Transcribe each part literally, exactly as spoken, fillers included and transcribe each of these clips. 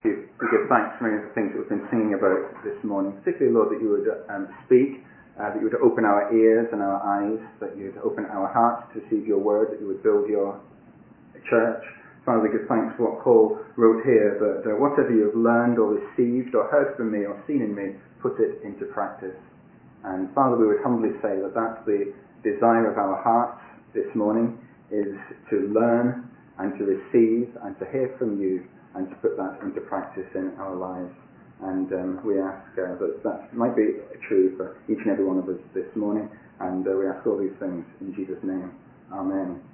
We give thanks for many of the things that we've been singing about this morning, particularly, Lord, that you would um, speak, uh, that you would open our ears and our eyes, that you would open our hearts to receive your word, that you would build your church. Father, we give thanks for what Paul wrote here, that uh, whatever you have learned or received or heard from me or seen in me, put it into practice. And Father, we would humbly say that that's the desire of our hearts this morning, is to learn and to receive and to hear from you, and to put that into practice in our lives. And um, we ask uh, that that might be true for each and every one of us this morning, and uh, we ask all these things in Jesus' name. Amen.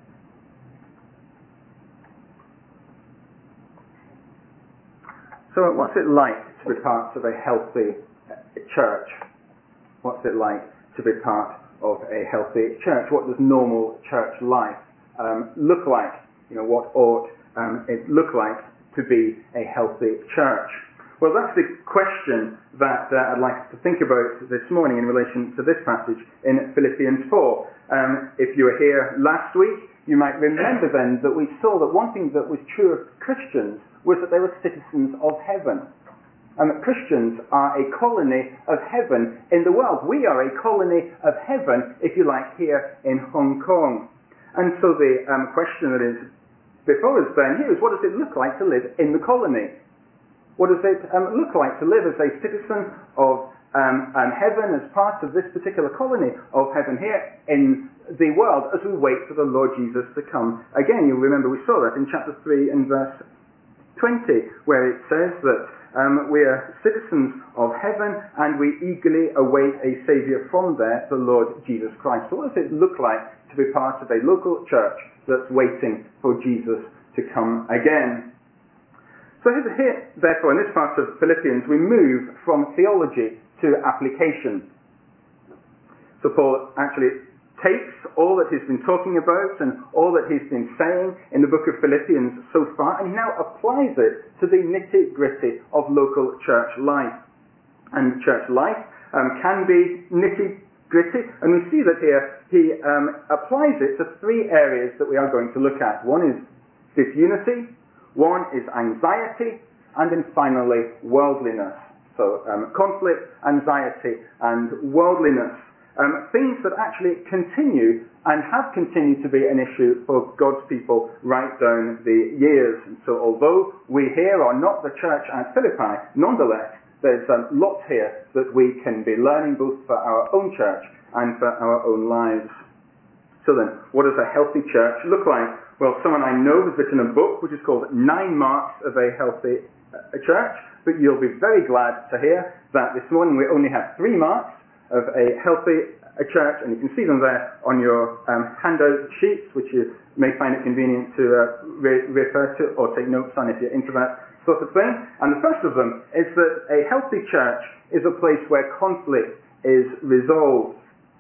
So what's it like to be part of a healthy church? What's it like to be part of a healthy church? What does normal church life um, look like? You know, what ought um, it look like to be a healthy church? Well, that's the question that uh, I'd like to think about this morning in relation to this passage in Philippians four. Um, if you were here last week, you might remember then that we saw that one thing that was true of Christians was that they were citizens of heaven. And that Christians are a colony of heaven in the world. We are a colony of heaven, if you like, here in Hong Kong. And so the um, question that is before us then here is, what does it look like to live in the colony? What does it um, look like to live as a citizen of um, um, heaven, as part of this particular colony of heaven here in the world, as we wait for the Lord Jesus to come again? You'll remember we saw that in chapter three and verse twenty, where it says that um, we are citizens of heaven and we eagerly await a Saviour from there, the Lord Jesus Christ. So what does it look like to be part of a local church that's waiting for Jesus to come again? So here, therefore, in this part of Philippians, we move from theology to application. So Paul actually takes all that he's been talking about and all that he's been saying in the book of Philippians so far, and he now applies it to the nitty-gritty of local church life. And church life um, can be nitty-gritty, and we see that here he um, applies it to three areas that we are going to look at. One is disunity, one is anxiety, and then finally worldliness. So um, conflict, anxiety, and worldliness. Um, things that actually continue and have continued to be an issue for God's people right down the years. And so although we here are not the church at Philippi, nonetheless, there's um, lots here that we can be learning both for our own church and for our own lives. So then, what does a healthy church look like? Well, someone I know has written a book which is called Nine Marks of a Healthy uh, Church, but you'll be very glad to hear that this morning we only have three marks of a healthy a church, and you can see them there on your um, handout sheets, which you may find it convenient to uh, re- refer to or take notes on if you're into that sort of thing. And the first of them is that a healthy church is a place where conflict is resolved.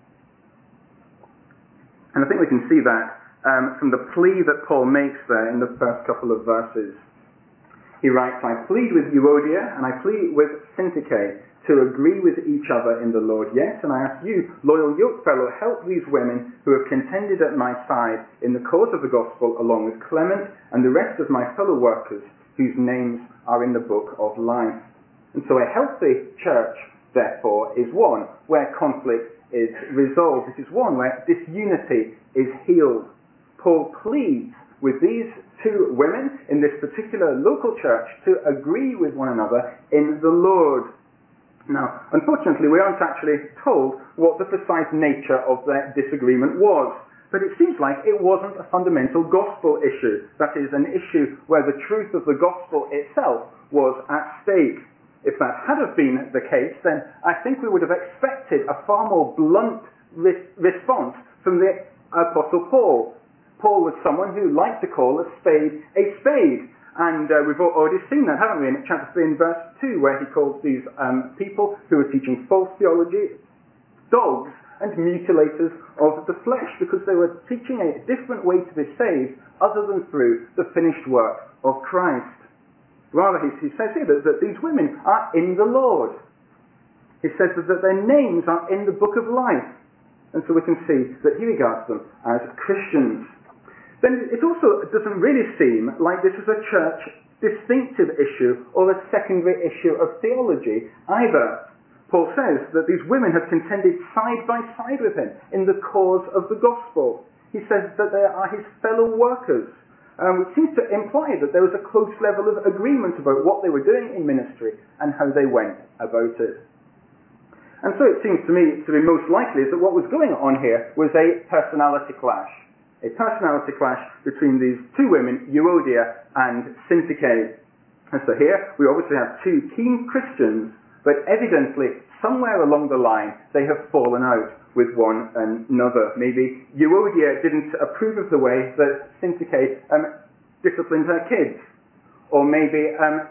And I think we can see that um, from the plea that Paul makes there in the first couple of verses. He writes, I plead with Euodia and I plead with Syntyche to agree with each other in the Lord. Yes, and I ask you, loyal yokefellow, help these women who have contended at my side in the cause of the gospel, along with Clement and the rest of my fellow workers whose names are in the book of life. And so a healthy church, therefore, is one where conflict is resolved. It is one where disunity is healed. Paul pleads with these two women in this particular local church to agree with one another in the Lord. Now, unfortunately, we aren't actually told what the precise nature of their disagreement was, but it seems like it wasn't a fundamental gospel issue. That is, an issue where the truth of the gospel itself was at stake. If that had have been the case, then I think we would have expected a far more blunt re- response from the Apostle Paul. Paul was someone who liked to call a spade a spade. And uh, we've already seen that, haven't we, in chapter three and verse two, where he calls these um, people who are teaching false theology dogs and mutilators of the flesh, because they were teaching a different way to be saved other than through the finished work of Christ. Rather, he, he says here that, that these women are in the Lord. He says that, that their names are in the book of life. And so we can see that he regards them as Christians. Then it also doesn't really seem like this is a church distinctive issue or a secondary issue of theology either. Paul says that these women have contended side by side with him in the cause of the gospel. He says that they are his fellow workers, um, which seems to imply that there was a close level of agreement about what they were doing in ministry and how they went about it. And so it seems to me to be most likely that what was going on here was a personality clash. A personality clash between these two women, Euodia and Syntyche. And so here we obviously have two keen Christians, but evidently somewhere along the line they have fallen out with one another. Maybe Euodia didn't approve of the way that Syntyche um, disciplined her kids. Or maybe um,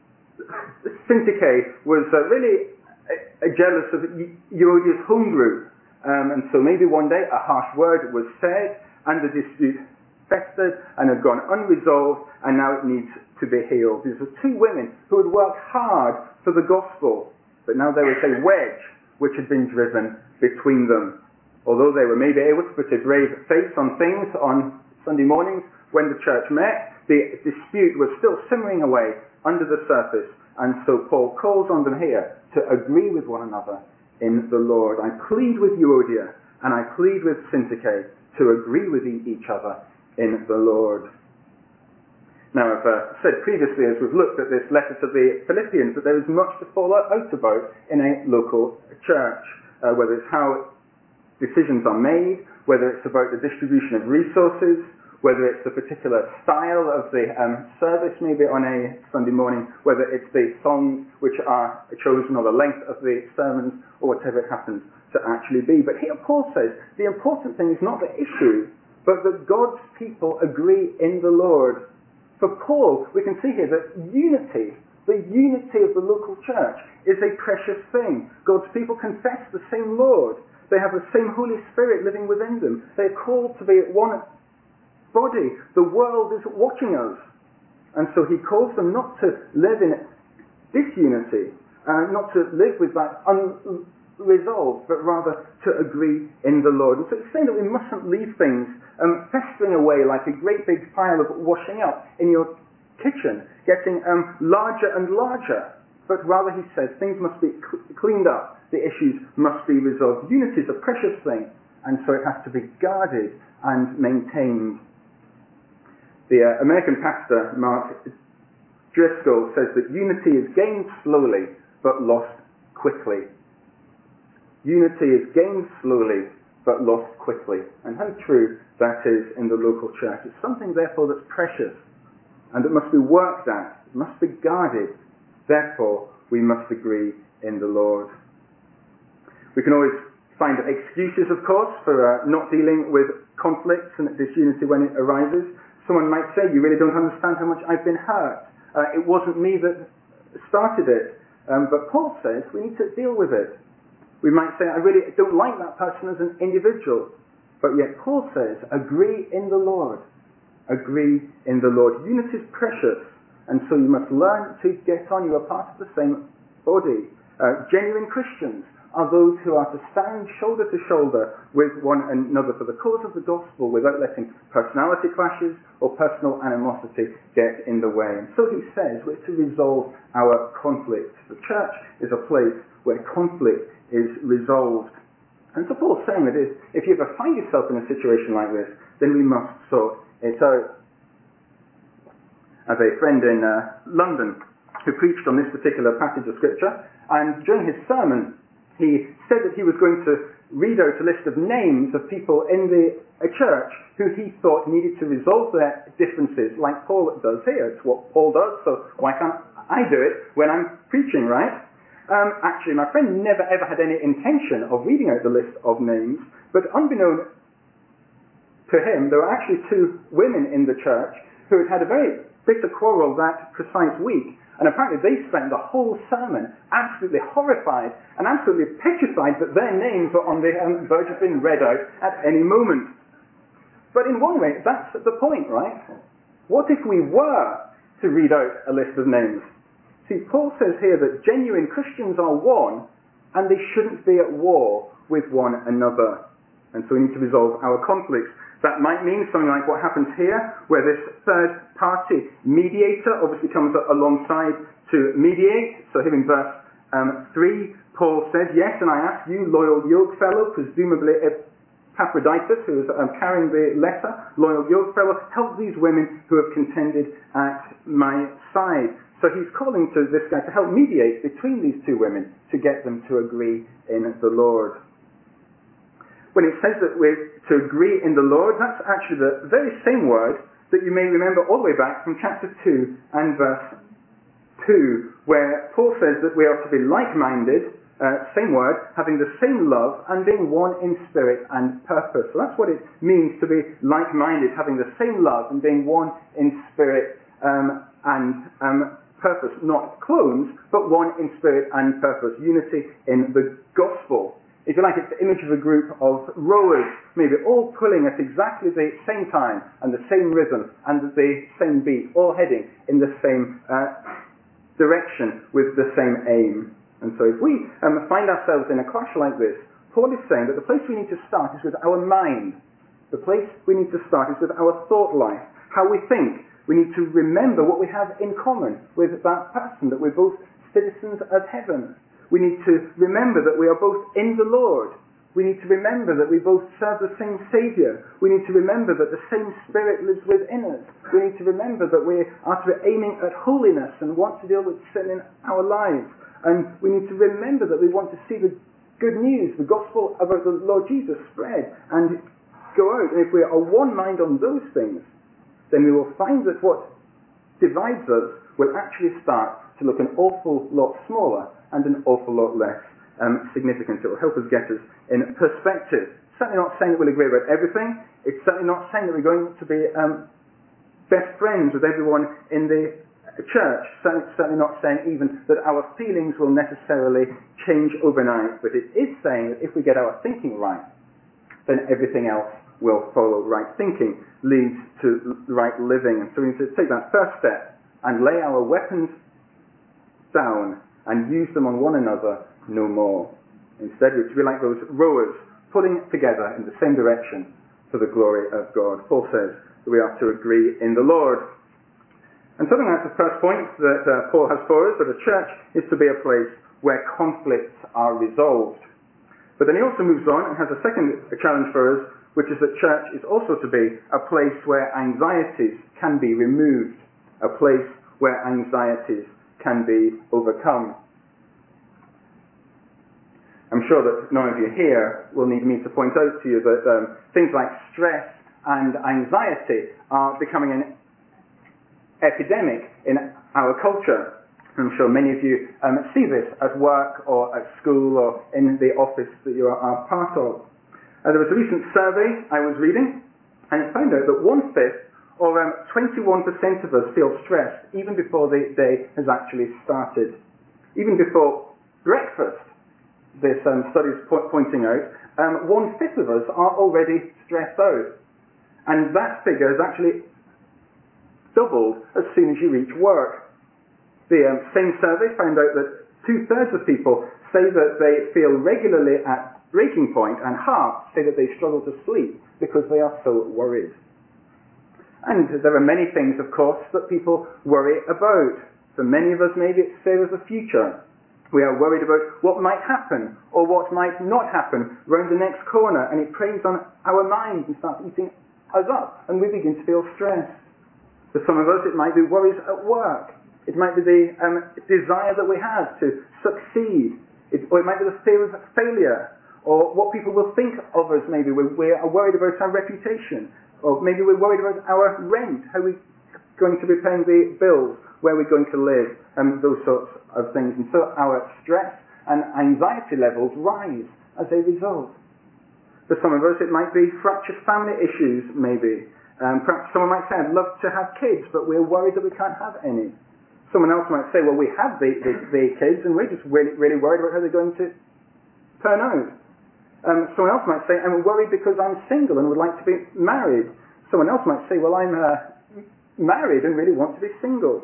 Syntyche was uh, really uh, jealous of Euodia's home group. Um, and so maybe one day a harsh word was said, and the dispute festered and had gone unresolved, and now it needs to be healed. These were two women who had worked hard for the gospel, but now there was a wedge which had been driven between them. Although they were maybe able to put a brave face on things on Sunday mornings when the church met, the dispute was still simmering away under the surface, and so Paul calls on them here to agree with one another in the Lord. I plead with Euodia and I plead with Syntyche to agree with each other in the Lord. Now, I've uh, said previously, as we've looked at this letter to the Philippians, that there is much to fall out about in a local church, uh, whether it's how decisions are made, whether it's about the distribution of resources, whether it's the particular style of the um, service maybe on a Sunday morning, whether it's the songs which are chosen or the length of the sermons, or whatever it happens to actually be. But here Paul says the important thing is not the issue, but that God's people agree in the Lord. For Paul, we can see here that unity, the unity of the local church, is a precious thing. God's people confess the same Lord. They have the same Holy Spirit living within them. They are called to be one body. The world is watching us. And so he calls them not to live in disunity, uh, not to live with that unresolved, but rather to agree in the Lord. And so it's saying that we mustn't leave things um, festering away like a great big pile of washing up in your kitchen, getting um, larger and larger. But rather, he says, things must be cl- cleaned up. The issues must be resolved. Unity is a precious thing, and so it has to be guarded and maintained. The uh, American pastor, Mark Driscoll, says that unity is gained slowly, but lost quickly. Unity is gained slowly, but lost quickly. And how true that is in the local church. It's something, therefore, that's precious, and that must be worked at, it must be guarded. Therefore, we must agree in the Lord. We can always find excuses, of course, for uh, not dealing with conflicts and disunity when it arises. Someone might say, you really don't understand how much I've been hurt. Uh, it wasn't me that started it. Um, but Paul says we need to deal with it. We might say, I really don't like that person as an individual. But yet Paul says, agree in the Lord. Agree in the Lord. Unity is precious. And so you must learn to get on. You are part of the same body. Uh, genuine Christians are those who are to stand shoulder to shoulder with one another for the cause of the gospel without letting personality clashes or personal animosity get in the way. And so he says we're to resolve our conflicts. The church is a place where conflict is resolved. And so Paul's saying that is, if you ever find yourself in a situation like this, then we must sort it out. I have a friend in uh, London who preached on this particular passage of Scripture, and during his sermon he said that he was going to read out a list of names of people in the a church who he thought needed to resolve their differences like Paul does here. It's what Paul does, so why can't I do it when I'm preaching, right? Um, actually, my friend never ever had any intention of reading out the list of names, but unbeknown to him, there were actually two women in the church who had had a very bitter quarrel that precise week. And apparently they spent the whole sermon absolutely horrified and absolutely petrified that their names were on the um, verge of being read out at any moment. But in one way, that's the point, right? What if we were to read out a list of names? See, Paul says here that genuine Christians are one, and they shouldn't be at war with one another. And so we need to resolve our conflicts. That might mean something like what happens here, where this third party mediator obviously comes alongside to mediate. So here in verse um, three, Paul says, yes, and I ask you, loyal yoke fellow, presumably Epaphroditus, who is um, carrying the letter, loyal yoke fellow, help these women who have contended at my side. So he's calling to this guy to help mediate between these two women to get them to agree in the Lord. When it says that we're to agree in the Lord, that's actually the very same word that you may remember all the way back from chapter two and verse two, where Paul says that we are to be like-minded, uh, same word, having the same love and being one in spirit and purpose. So that's what it means to be like-minded, having the same love and being one in spirit um, and um, purpose. Not clones, but one in spirit and purpose. Unity in the gospel. If you like, it's the image of a group of rowers, maybe all pulling at exactly the same time and the same rhythm and the same beat, all heading in the same uh, direction with the same aim. And so if we um, find ourselves in a clash like this, Paul is saying that the place we need to start is with our mind. The place we need to start is with our thought life, how we think. We need to remember what we have in common with that person, that we're both citizens of heaven. We need to remember that we are both in the Lord. We need to remember that we both serve the same Saviour. We need to remember that the same Spirit lives within us. We need to remember that we are to be aiming at holiness and want to deal with sin in our lives. And we need to remember that we want to see the good news, the gospel about the Lord Jesus spread and go out. And if we are one mind on those things, then we will find that what divides us will actually start to look an awful lot smaller and an awful lot less um, significant. It will help us get us in perspective. Certainly not saying that we'll agree about everything. It's certainly not saying that we're going to be um, best friends with everyone in the church. Certainly, certainly not saying even that our feelings will necessarily change overnight. But it is saying that if we get our thinking right, then everything else will follow. Right thinking leads to right living. And so we need to take that first step and lay our weapons down and use them on one another no more. Instead, we're to be like those rowers pulling together in the same direction for the glory of God. Paul says that we are to agree in the Lord. And so I think that's the first point that uh, Paul has for us, that a church is to be a place where conflicts are resolved. But then he also moves on and has a second challenge for us, which is that church is also to be a place where anxieties can be removed, a place where anxieties can be overcome. I'm sure that none of you here will need me to point out to you that um, things like stress and anxiety are becoming an epidemic in our culture. I'm sure many of you um, see this at work or at school or in the office that you are, are part of. Uh, there was a recent survey I was reading, and it found out that one-fifth or um, twenty-one percent of us feel stressed even before the day has actually started. Even before breakfast, this um, study is po- pointing out, um, one-fifth of us are already stressed out. And that figure has actually doubled as soon as you reach work. The um, same survey found out that two-thirds of people say that they feel regularly at breaking point, and half say that they struggle to sleep because they are so worried. And there are many things, of course, that people worry about. For many of us, maybe it's fear of the future. We are worried about what might happen or what might not happen round the next corner, and it preys on our minds and starts eating us up, and we begin to feel stressed. For some of us, it might be worries at work. It might be the um, desire that we have to succeed. It, or it might be the fear of failure, or what people will think of us. Maybe we, we are worried about our reputation, or maybe we're worried about our rent, how we're going to be paying the bills, where we're going to live, and those sorts of things. And so our stress and anxiety levels rise as a result. For some of us, it might be fractured family issues, maybe. Um, perhaps someone might say, I'd love to have kids, but we're worried that we can't have any. Someone else might say, well, we have the, the, the kids, and we're just really, really worried about how they're going to turn out. Um, someone else might say, I'm worried because I'm single and would like to be married. Someone else might say, well, I'm uh, married and really want to be single.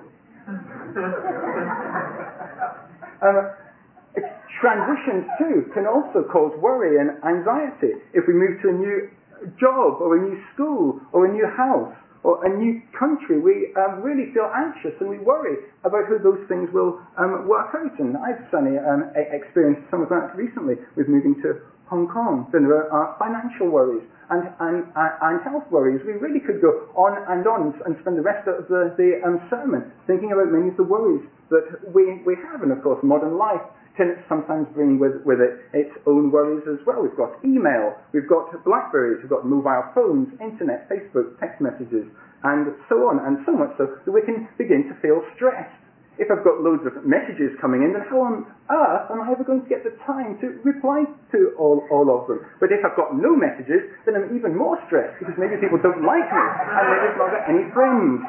um, transitions, too, can also cause worry and anxiety. If we move to a new job or a new school or a new house or a new country, we um, really feel anxious and we worry about how those things will um, work out. And I've certainly um, experienced some of that recently with moving to Hong Kong. Then there are financial worries and, and, and health worries. We really could go on and on and spend the rest of the, the um, sermon thinking about many of the worries that we, we have. And of course, modern life can sometimes bring with, with it its own worries as well. We've got email, we've got Blackberries, we've got mobile phones, internet, Facebook, text messages, and so on, and so much so that we can begin to feel stressed. If I've got loads of messages coming in, then how on earth am I ever going to get the time to reply to all, all of them? But if I've got no messages, then I'm even more stressed, because maybe people don't like me, and maybe I've not got any friends.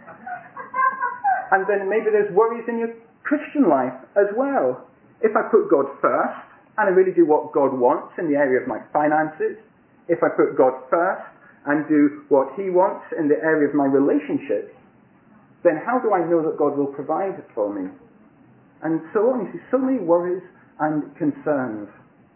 And then maybe there's worries in your Christian life as well. If I put God first, and I really do what God wants in the area of my finances, if I put God first and do what He wants in the area of my relationships, then how do I know that God will provide for me? And so on. You see, so many worries and concerns.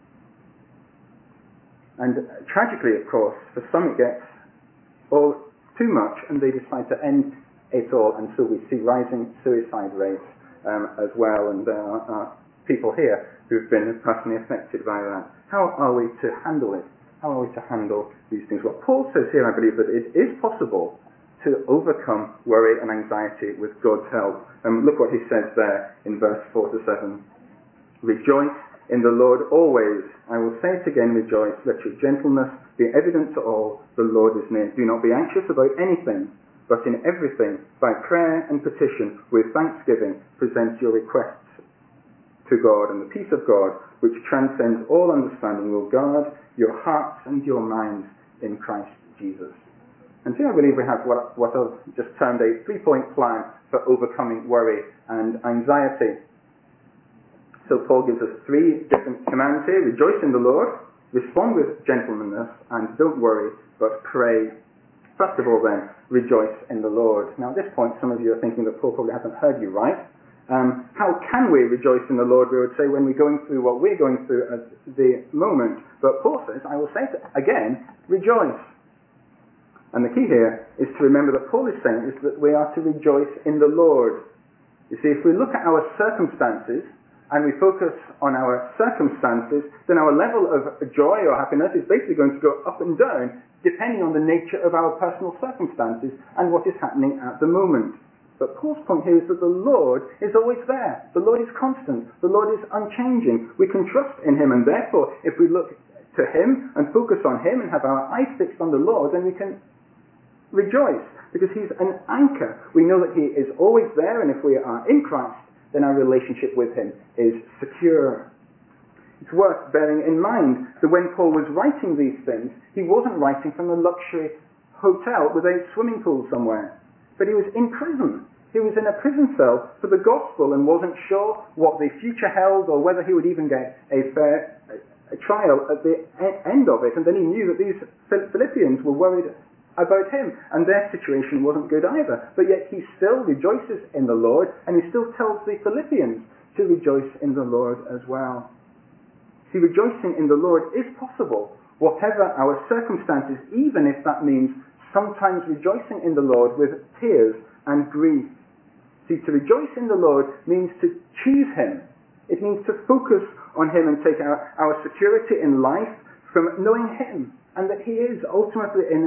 And tragically, of course, for some it gets all too much and they decide to end it all, and so we see rising suicide rates um, as well, and there are uh, people here who've been personally affected by that. How are we to handle it? How are we to handle these things? Well, Paul says here, I believe, that it is possible to overcome worry and anxiety with God's help. Um, look what he says there in verse four to seven. Rejoice in the Lord always. I will say it again, rejoice. Let your gentleness be evident to all. The Lord is near. Do not be anxious about anything, but in everything, by prayer and petition, with thanksgiving, present your requests to God, and the peace of God, which transcends all understanding, will guard your hearts and your minds in Christ Jesus. And here I believe we have what, what I've just termed a three-point plan for overcoming worry and anxiety. So Paul gives us three different commands here. Rejoice in the Lord, respond with gentleness, and don't worry, but pray. First of all then, rejoice in the Lord. Now at this point, some of you are thinking that Paul probably hasn't heard you right. Um, how can we rejoice in the Lord, we would say, when we're going through what we're going through at the moment? But Paul says, I will say it again, rejoice. And the key here is to remember that Paul is saying is that we are to rejoice in the Lord. You see, if we look at our circumstances and we focus on our circumstances, then our level of joy or happiness is basically going to go up and down depending on the nature of our personal circumstances and what is happening at the moment. But Paul's point here is that the Lord is always there. The Lord is constant. The Lord is unchanging. We can trust in Him, and therefore, if we look to Him and focus on Him and have our eyes fixed on the Lord, then we can rejoice, because He's an anchor. We know that He is always there, and if we are in Christ, then our relationship with Him is secure. It's worth bearing in mind that when Paul was writing these things, he wasn't writing from a luxury hotel with a swimming pool somewhere, but he was in prison. He was in a prison cell for the gospel and wasn't sure what the future held or whether he would even get a fair a trial at the end of it. And then he knew that these Philippians were worried about him, and their situation wasn't good either. But yet he still rejoices in the Lord, and he still tells the Philippians to rejoice in the Lord as well. See, rejoicing in the Lord is possible, whatever our circumstances, even if that means sometimes rejoicing in the Lord with tears and grief. See, to rejoice in the Lord means to choose Him. It means to focus on Him and take our, our security in life from knowing Him, and that He is ultimately in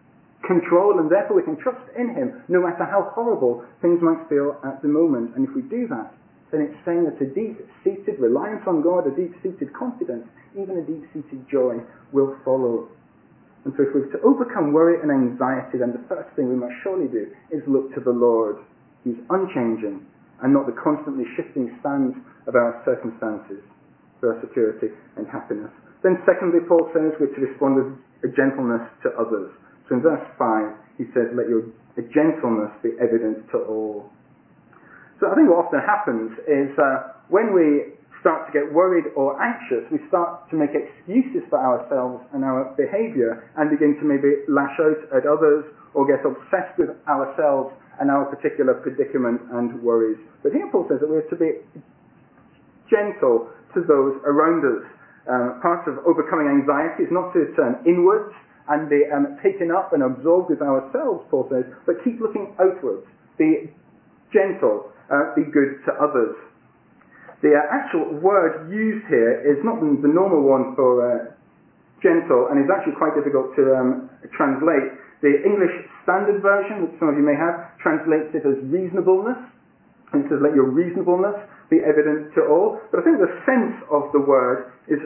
control, and therefore we can trust in Him no matter how horrible things might feel at the moment. And if we do that, then it's saying that a deep-seated reliance on God, a deep-seated confidence, even a deep-seated joy will follow. And so if we're to overcome worry and anxiety, then the first thing we must surely do is look to the Lord. He's unchanging and not the constantly shifting sands of our circumstances for our security and happiness. Then secondly, Paul says we're to respond with a gentleness to others. So in verse five, he says, let your gentleness be evident to all. So I think what often happens is uh, when we start to get worried or anxious, we start to make excuses for ourselves and our behaviour and begin to maybe lash out at others or get obsessed with ourselves and our particular predicament and worries. But here Paul says that we're to be gentle to those around us. Um, part of overcoming anxiety is not to turn inwards and be um, taken up and absorbed with ourselves, Paul says, but keep looking outwards. Be gentle, uh, be good to others. The uh, actual word used here is not the normal one for uh, gentle, and is actually quite difficult to um, translate. The English Standard Version, which some of you may have, translates it as reasonableness, and it says, let your reasonableness be evident to all. But I think the sense of the word is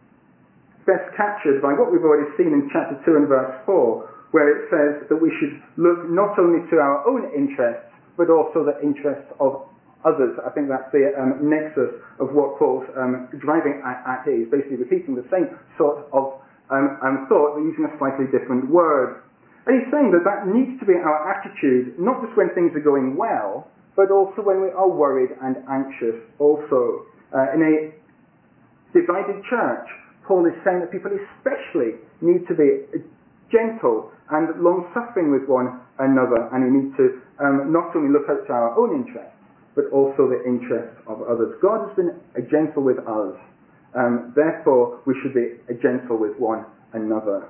best captured by what we've already seen in chapter two and verse four, where it says that we should look not only to our own interests, but also the interests of others. I think that's the um, nexus of what Paul's um, driving at, at here. He's basically repeating the same sort of um, um, thought, but using a slightly different word. And he's saying that that needs to be our attitude, not just when things are going well, but also when we are worried and anxious also. Uh, in a divided church, Paul is saying that people especially need to be gentle and long-suffering with one another, and we need to um, not only look out to our own interests, but also the interests of others. God has been gentle with us. Um, therefore, we should be gentle with one another.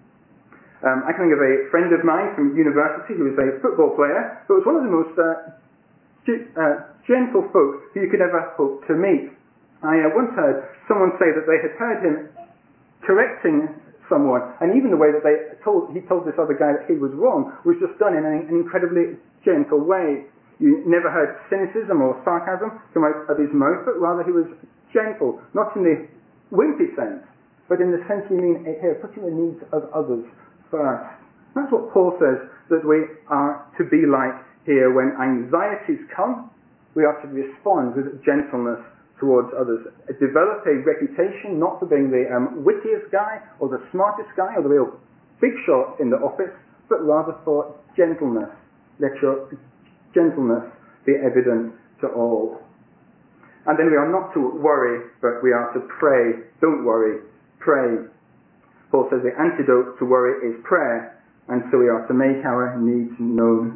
Um, I can think of a friend of mine from university who was a football player, but was one of the most uh, g- uh, gentle folk who you could ever hope to meet. I uh, once heard someone say that they had heard him correcting someone, and even the way that they told he told this other guy that he was wrong was just done in an, an incredibly gentle way. You never heard cynicism or sarcasm come out of his mouth, but rather he was gentle, not in the wimpy sense, but in the sense you mean here, putting the needs of others first. That's what Paul says that we are to be like here. When anxieties come, we are to respond with gentleness towards others. Develop a reputation not for being the um, wittiest guy or the smartest guy or the real big shot in the office, but rather for gentleness. Let your gentleness be evident to all. And then we are not to worry, but we are to pray. Don't worry, pray. Paul says the antidote to worry is prayer, and so we are to make our needs known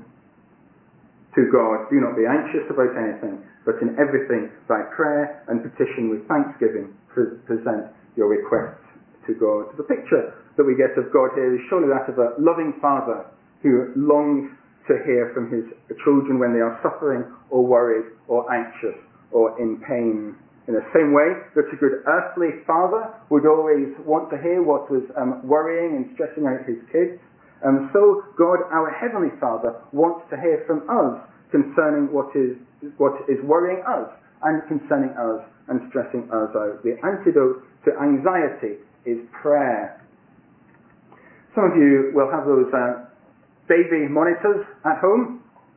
to God. Do not be anxious about anything, but in everything by prayer and petition with thanksgiving pre- present your requests to God. The picture that we get of God here is surely that of a loving father who longs to hear from his children when they are suffering or worried or anxious or in pain. In the same way that a good earthly father would always want to hear what was um, worrying and stressing out his kids, and so God, our Heavenly Father, wants to hear from us concerning what is what is worrying us and concerning us and stressing us out. The antidote to anxiety is prayer. Some of you will have those uh, baby monitors at home,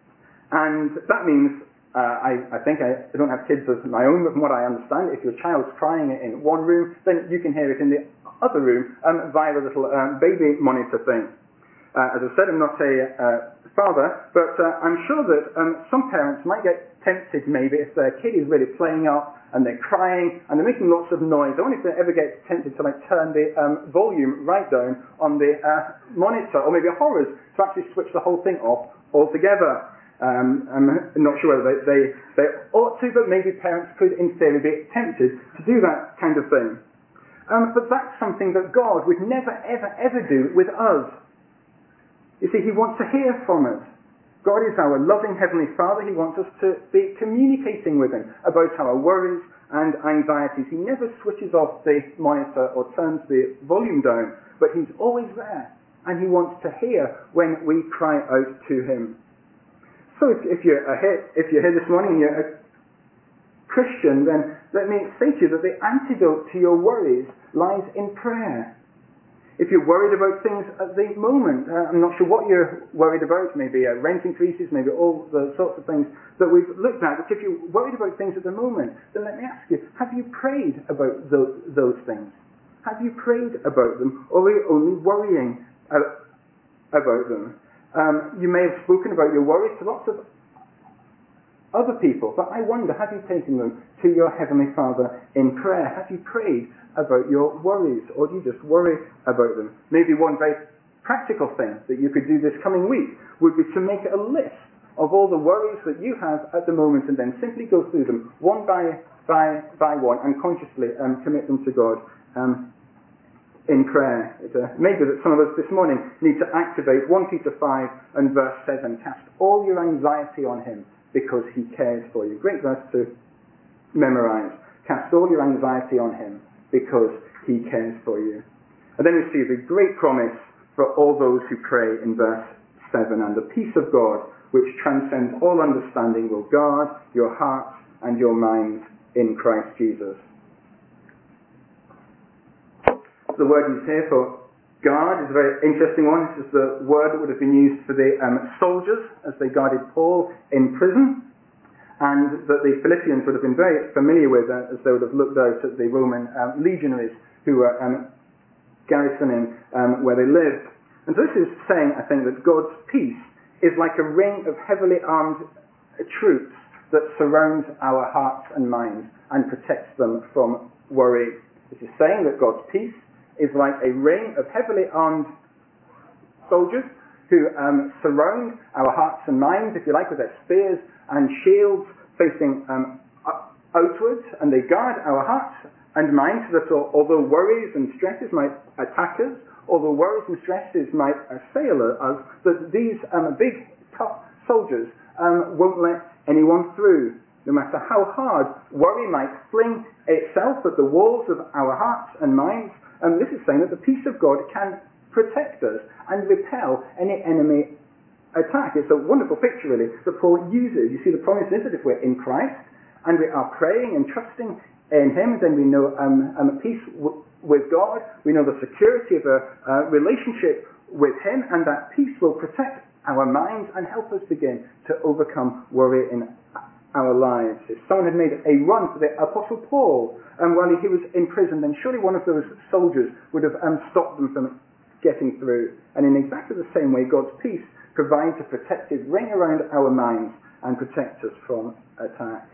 and that means uh, I, I think I, I don't have kids of my own, but from what I understand, if your child's crying in one room, then you can hear it in the other room um, via the little um, baby monitor thing. Uh, as I said, I'm not a uh, father, but uh, I'm sure that um, some parents might get tempted maybe if their kid is really playing up and they're crying and they're making lots of noise. I wonder if they ever get tempted to like turn the um, volume right down on the uh, monitor, or maybe horrors, to actually switch the whole thing off altogether. Um, I'm not sure whether they, they, they ought to, but maybe parents could in theory be tempted to do that kind of thing. Um, but that's something that God would never, ever, ever do with us. You see, he wants to hear from us. God is our loving Heavenly Father. He wants us to be communicating with him about our worries and anxieties. He never switches off the monitor or turns the volume down, but he's always there, and he wants to hear when we cry out to him. So if, if, you're here, if you're here this morning and you're a Christian, then let me say to you that the antidote to your worries lies in prayer. If you're worried about things at the moment, uh, I'm not sure what you're worried about, maybe uh, rent increases, maybe all the sorts of things that we've looked at, but if you're worried about things at the moment, then let me ask you, have you prayed about those, those things? Have you prayed about them, or are you only worrying uh, about them? Um, you may have spoken about your worries to lots of other people, but I wonder, have you taken them to your Heavenly Father in prayer? Have you prayed about your worries, or do you just worry about them? Maybe one very practical thing that you could do this coming week would be to make a list of all the worries that you have at the moment, and then simply go through them one by by by one and consciously um, commit them to God. Um, in prayer. It uh, may be that some of us this morning need to activate First Peter five and verse seven. Cast all your anxiety on him because he cares for you. Great verse to memorize. Cast all your anxiety on him because he cares for you. And then we see the great promise for all those who pray in verse seven. And the peace of God, which transcends all understanding, will guard your hearts and your minds in Christ Jesus. The word used here for guard is a very interesting one. This is the word that would have been used for the um, soldiers as they guarded Paul in prison, and that the Philippians would have been very familiar with uh, as they would have looked out at the Roman um, legionaries who were um, garrisoning um, where they lived. And so this is saying, I think, that God's peace is like a ring of heavily armed troops that surrounds our hearts and minds and protects them from worry. This is saying that God's peace is like a ring of heavily armed soldiers who um, surround our hearts and minds, if you like, with their spears and shields facing um, outwards, and they guard our hearts and minds so that although worries and stresses might attack us, although worries and stresses might assail us, that these um, big, tough soldiers um, won't let anyone through. No matter how hard worry might fling itself at the walls of our hearts and minds, um, this is saying that the peace of God can protect us and repel any enemy attack. It's a wonderful picture, really, that Paul uses. You see, the promise is that if we're in Christ and we are praying and trusting in him, then we know um, um, peace w- with God. We know the security of a uh, relationship with him, and that peace will protect our minds and help us begin to overcome worry in our lives. If someone had made a run for the Apostle Paul um, while he was in prison, then surely one of those soldiers would have um, stopped them from getting through. And in exactly the same way, God's peace provides a protective ring around our minds and protects us from attack.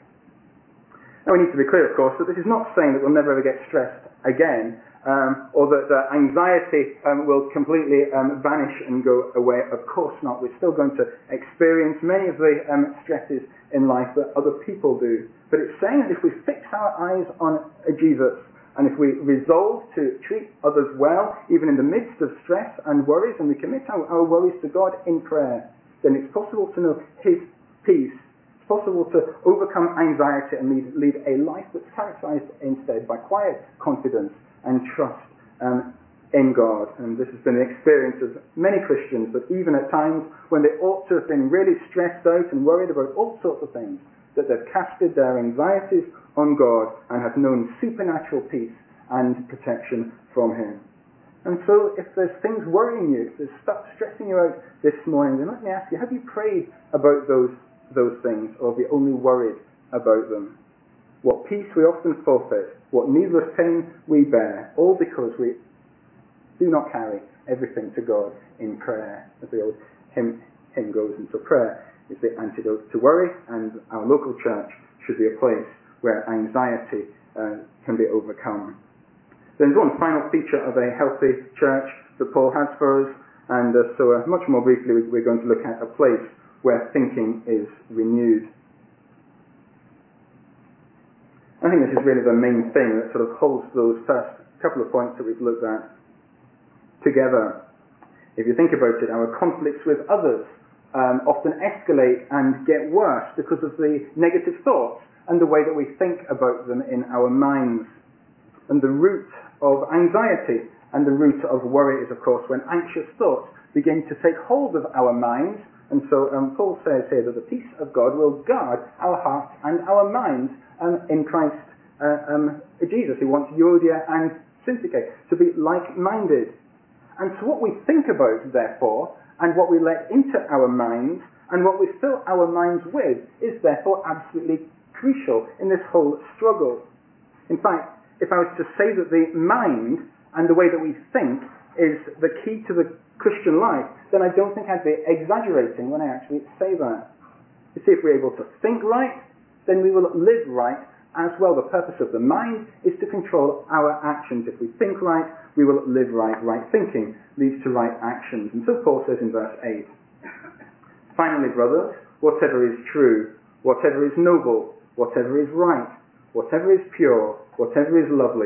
Now we need to be clear, of course, that this is not saying that we'll never ever get stressed again, um, or that uh, anxiety um, will completely um, vanish and go away. Of course not. We're still going to experience many of the um, stresses in life that other people do. But it's saying that if we fix our eyes on Jesus, and if we resolve to treat others well, even in the midst of stress and worries, and we commit our, our worries to God in prayer, then it's possible to know his peace. It's possible to overcome anxiety and lead, lead a life that's characterized instead by quiet confidence and trust um, in God. And this has been the experience of many Christians, that even at times when they ought to have been really stressed out and worried about all sorts of things, that they've casted their anxieties on God and have known supernatural peace and protection from him. And so if there's things worrying you, if there's stuff stressing you out this morning, then let me ask you, have you prayed about those those things, or have you only worried about them? What peace we often forfeit, what needless pain we bear, all because we do not carry everything to God in prayer, as the old hymn, hymn goes. And so prayer is the antidote to worry, and our local church should be a place where anxiety uh, can be overcome. There's one final feature of a healthy church that Paul has for us, and uh, so uh, much more briefly we're going to look at a place where thinking is renewed. I think this is really the main thing that sort of holds those first couple of points that we've looked at together. If you think about it, our conflicts with others um, often escalate and get worse because of the negative thoughts and the way that we think about them in our minds. And the root of anxiety and the root of worry is, of course, when anxious thoughts begin to take hold of our minds. And so um, Paul says here that the peace of God will guard our hearts and our minds um, in Christ uh, um, Jesus, who wants Euodia and Syntyche to be like-minded. And so what we think about, therefore, and what we let into our minds, and what we fill our minds with, is therefore absolutely crucial in this whole struggle. In fact, if I was to say that the mind and the way that we think is the key to the Christian life, then I don't think I'd be exaggerating when I actually say that. You see, if we're able to think right, then we will live right as well. The purpose of the mind is to control our actions. If we think right, we will live right. Right thinking leads to right actions. And so Paul says in verse eight, "Finally, brothers, whatever is true, whatever is noble, whatever is right, whatever is pure, whatever is lovely,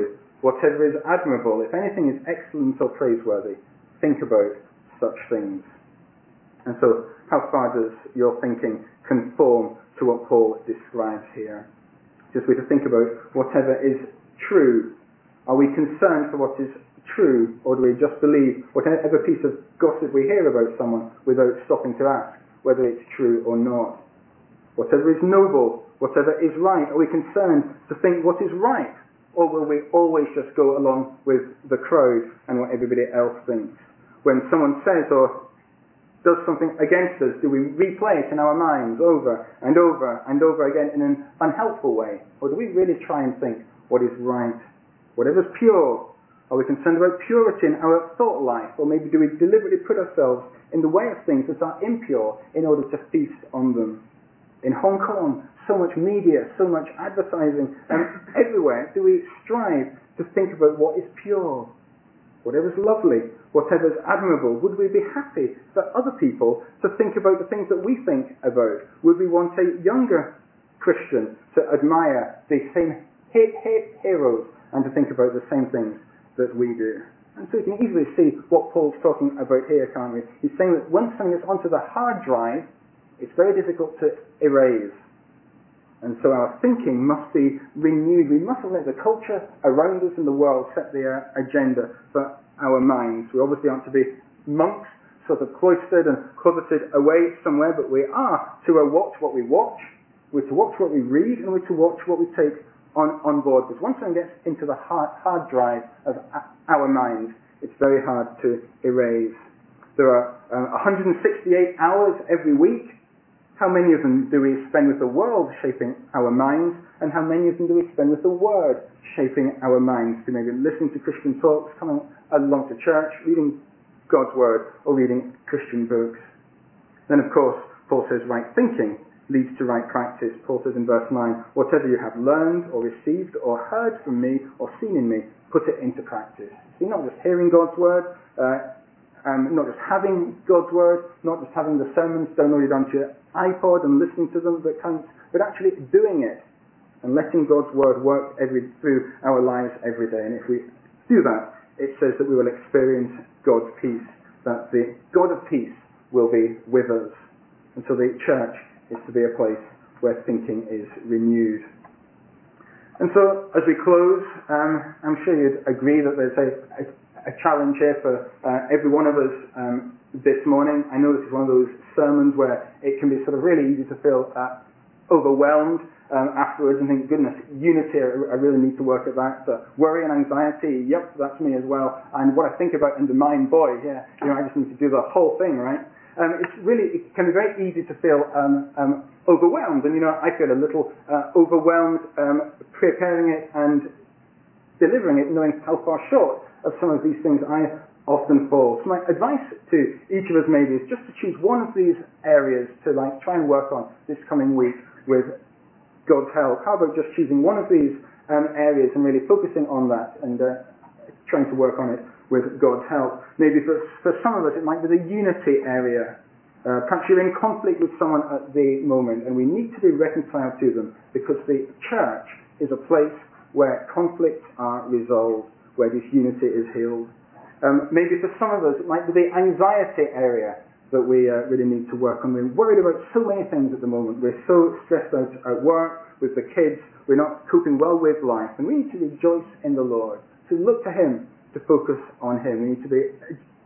whatever is admirable, if anything is excellent or praiseworthy, think about such things. And so, how far does your thinking conform to what Paul describes here? Just we to think about whatever is true. Are we concerned for what is true, or do we just believe whatever piece of gossip we hear about someone without stopping to ask whether it's true or not? Whatever is noble, whatever is right, are we concerned to think what is right, or will we always just go along with the crowd and what everybody else thinks? When someone says or does something against us, do we replay it in our minds over and over and over again in an unhelpful way? Or do we really try and think what is right? Whatever's pure, are we concerned about purity in our thought life? Or maybe do we deliberately put ourselves in the way of things that are impure in order to feast on them? In Hong Kong, so much media, so much advertising, and everywhere do we strive to think about what is pure? Whatever's lovely, whatever's admirable, would we be happy for other people to think about the things that we think about? Would we want a younger Christian to admire the same hit, hit heroes and to think about the same things that we do? And so you can easily see what Paul's talking about here, can't we? He's saying that once something is onto the hard drive, it's very difficult to erase. And so our thinking must be renewed. We mustn't let the culture around us in the world set the uh, agenda for our minds. We obviously aren't to be monks, sort of cloistered and closeted away somewhere, but we are to uh, watch what we watch, we're to watch what we read, and we're to watch what we take on, on board. Because once something gets into the hard, hard drive of our minds, it's very hard to erase. There are uh, one hundred sixty-eight hours every week. How many of them do we spend with the world shaping our minds, and how many of them do we spend with the Word shaping our minds? Do maybe listening to Christian talks, coming along to church, reading God's Word, or reading Christian books? Then, of course, Paul says right thinking leads to right practice. Paul says in verse nine, whatever you have learned or received or heard from me or seen in me, put it into practice. See, not just hearing God's Word, uh, Um, not just having God's Word, not just having the sermons downloaded onto your iPod and listening to them that counts, but actually doing it and letting God's Word work every, through our lives every day. And if we do that, it says that we will experience God's peace, that the God of peace will be with us. And so the church is to be a place where thinking is renewed. And so, as we close, um, I'm sure you'd agree that there's a, a a challenge here for uh, every one of us um, this morning. I know this is one of those sermons where it can be sort of really easy to feel uh, overwhelmed um, afterwards and think, goodness, unity, I really need to work at that. So worry and anxiety, yep, that's me as well. And what I think about in the mind, boy, yeah, you know, I just need to do the whole thing, right? Um, it's really, it can be very easy to feel um, um, overwhelmed. And, you know, I feel a little uh, overwhelmed um, preparing it and delivering it, knowing how far short of some of these things I often fall. So my advice to each of us maybe is just to choose one of these areas to like try and work on this coming week with God's help. How about just choosing one of these um, areas and really focusing on that and uh, trying to work on it with God's help? Maybe for, for some of us it might be the unity area. Uh, perhaps you're in conflict with someone at the moment and we need to be reconciled to them because the church is a place where conflicts are resolved, where this unity is healed. Um, maybe for some of us it might be the anxiety area that we uh, really need to work on. We're worried about so many things at the moment. We're so stressed out at work, with the kids. We're not coping well with life. And we need to rejoice in the Lord, to look to Him, to focus on Him. We need to be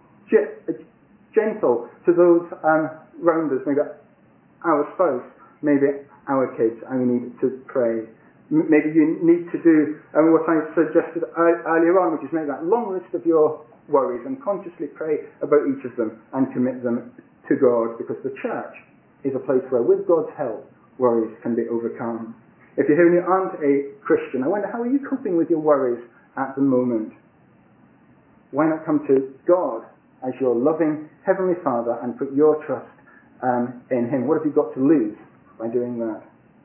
ge- gentle to those um, around us, maybe our spouse, maybe our kids, and we need to pray. Maybe you need to do um, what I suggested earlier on, which is make that long list of your worries and consciously pray about each of them and commit them to God, because the church is a place where, with God's help, worries can be overcome. If you're here and you aren't a Christian, I wonder, how are you coping with your worries at the moment? Why not come to God as your loving Heavenly Father and put your trust um, in Him? What have you got to lose by doing that?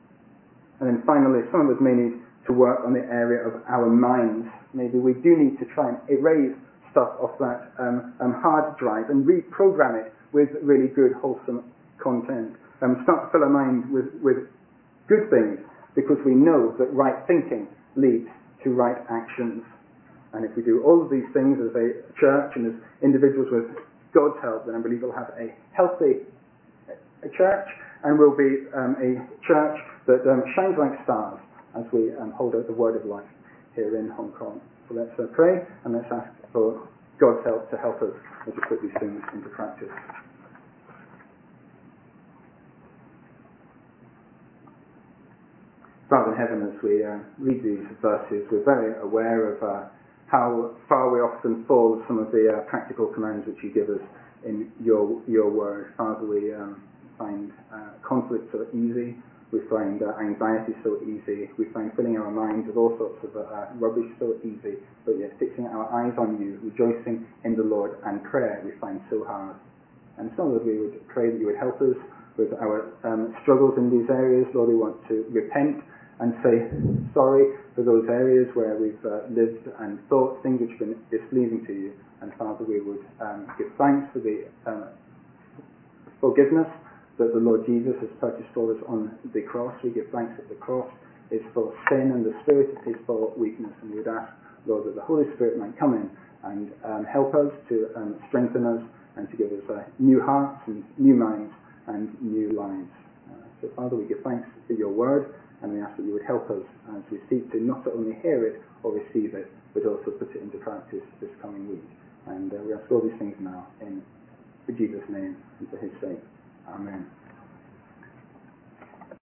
And then finally, some of us may need to work on the area of our minds. Maybe we do need to try and erase stuff off that um, um, hard drive and reprogram it with really good, wholesome content. Um, start to fill our mind with, with good things, because we know that right thinking leads to right actions. And if we do all of these things as a church and as individuals with God's help, then I believe we'll have a healthy a church, and we'll be um, a church that um, shines like stars as we um, hold out the word of life here in Hong Kong. So let's uh, pray, and let's ask for God's help to help us as we put these things into practice. Father in heaven, as we uh, read these verses, we're very aware of uh, how far we often fall of some of the uh, practical commands which you give us in your your word. Father, we um, find uh, conflict so easy, we find uh, anxiety so easy, we find filling our minds with all sorts of uh, rubbish so easy, but yet fixing our eyes on you, rejoicing in the Lord, and prayer we find so hard. And so, Lord, we would pray that you would help us with our um, struggles in these areas. Lord, we want to repent and say sorry for those areas where we've uh, lived and thought things which have been displeasing to you. And Father, we would um, give thanks for the um, forgiveness that the Lord Jesus has purchased for us on the cross. We give thanks that the cross is for sin and the Spirit is for weakness. And we would ask, Lord, that the Holy Spirit might come in and um, help us to um, strengthen us and to give us uh, new hearts and new minds and new lives. Uh, so, Father, we give thanks for your word, and we ask that you would help us as we seek to not only hear it or receive it, but also put it into practice this coming week. And uh, we ask all these things now in Jesus' name and for his sake. Amen.